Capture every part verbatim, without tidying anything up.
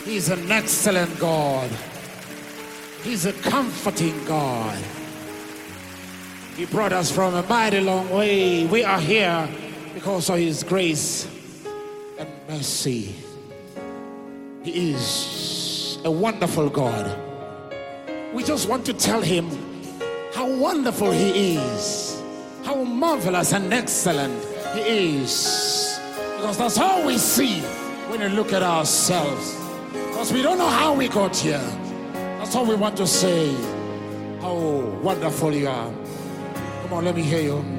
He's an excellent God. He's a comforting God. He brought us from a mighty long way. We are here because of His grace and mercy. He is a wonderful God. We just want to tell Him how wonderful He is, how marvelous and excellent He is. Because that's all we see when we look at ourselves. Because we don't know how we got here. That's all we want to say. How wonderful you are. Come on, let me hear you.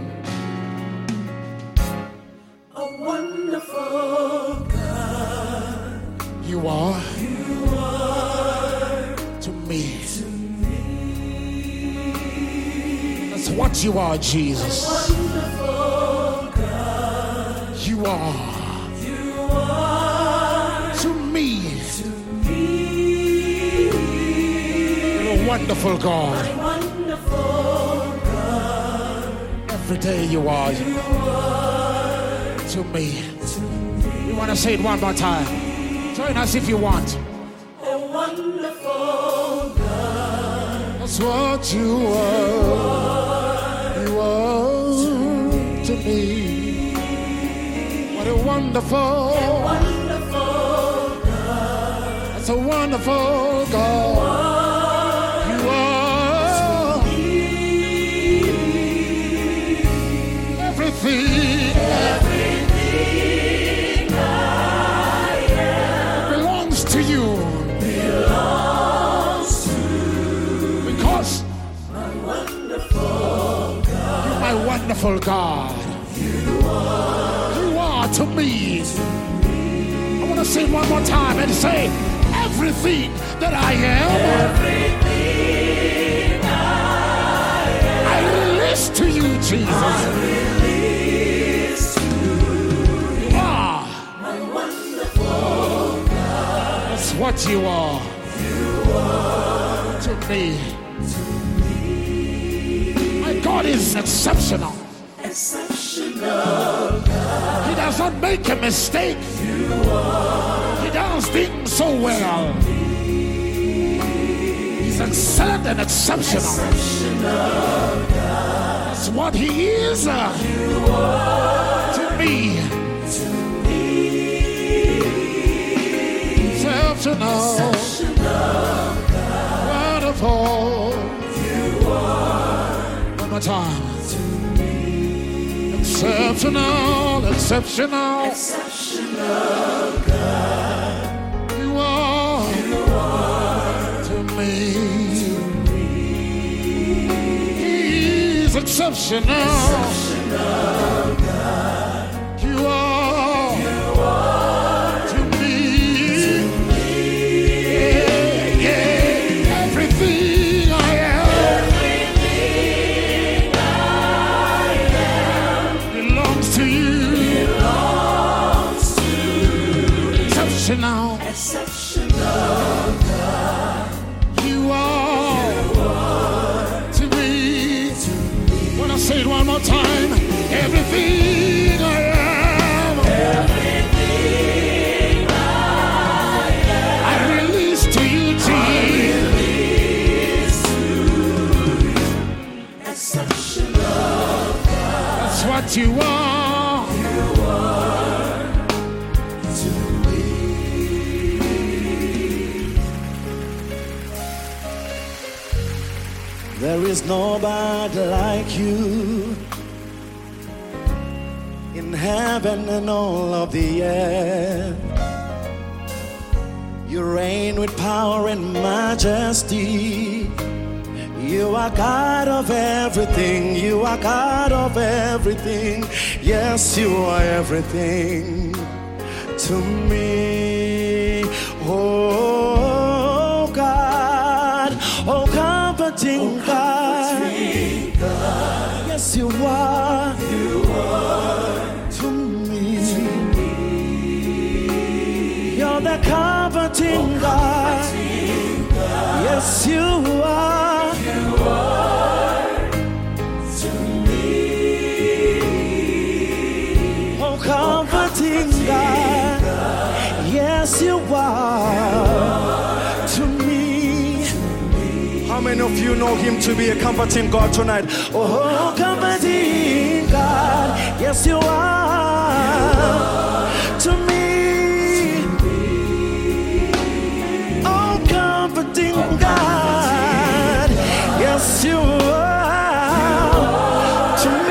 A wonderful God. You are. You are to me. To me. That's what you are, Jesus. A wonderful God. You are. You are to me. To me. You're a wonderful God. A wonderful God. Every day you are. You are to me. To me. You want to say it one more time? Join us if you want. A wonderful God. That's what you are. You are to me. What a wonderful, a wonderful God. That's a wonderful God. You are to me. Everything. Everything I am belongs to you. Belongs to because my wonderful God. You're my wonderful God. You are. You are to me. To me. I want to say it one more time and say, everything that I am, everything I am, I release to you, Jesus. I release to you are my wonderful God. That's what you are. You are to me. To me. My God is exceptional. Exceptional God. He does not make a mistake. You are. He does things so well. He's excellent and exceptional. Exceptional God. That's what He is. You are to me. To me. Exceptional. Exceptional God. Wonderful. You are. One more time. Exceptional, exceptional, exceptional God. You are, you are to me. To me. He's exceptional, exceptional God. You are, you are to me. To me. Yeah, yeah. Everything I am. To you belongs to exceptional, exceptional God. You are, you are to me. To me. Wanna say it one more time? Everything I am, everything I am, I release to you, Jesus. I release to you. Exceptional God. That's what you are. There is nobody like you in heaven and all of the earth. You reign with power and majesty. You are God of everything. You are God of everything. Yes, you are everything to me. Oh God, oh comforting God. Yes, you are. You are to me. To me. You're the comforting oh, God. comforting God. Yes, you are. You are to me. Oh, comforting God. Yes, you are. of you know him to be a comforting God tonight? Oh, comforting God, yes you are to me. Oh, comforting God, yes you are to me.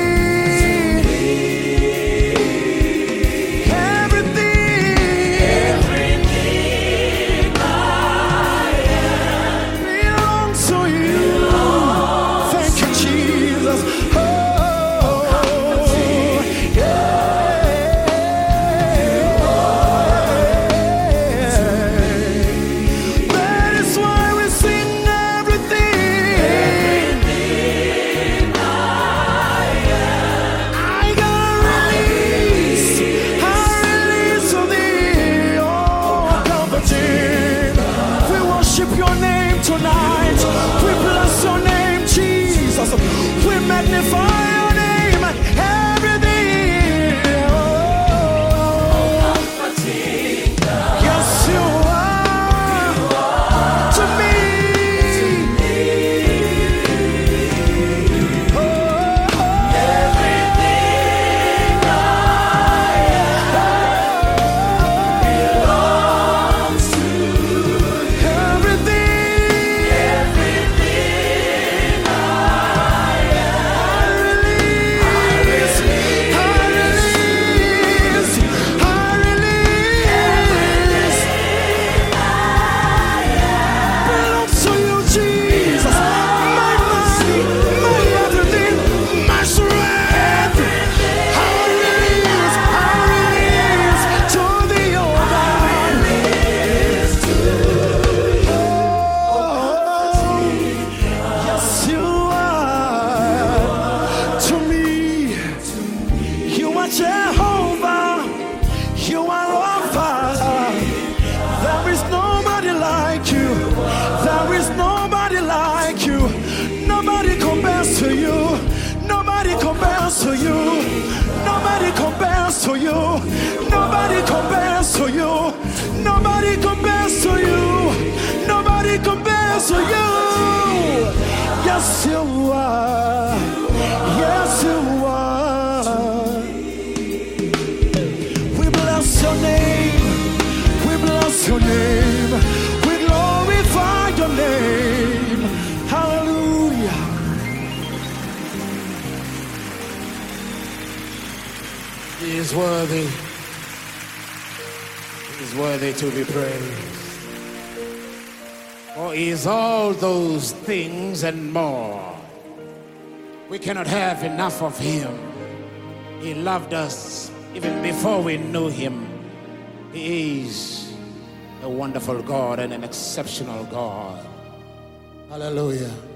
Jehovah, you are Alpha. There is nobody like you. There is nobody like you. Nobody compares to you. Nobody compares to you. Nobody compares to you. Nobody compares to you. Nobody compares to you. Nobody compares to you. Yes, you are. Yes, you are. Your name, we bless your name, we glorify your name. Hallelujah. He is worthy. He is worthy to be praised. For he is all those things and more. We cannot have enough of him. He loved us even before we knew him. He is a wonderful God and an exceptional God. Hallelujah.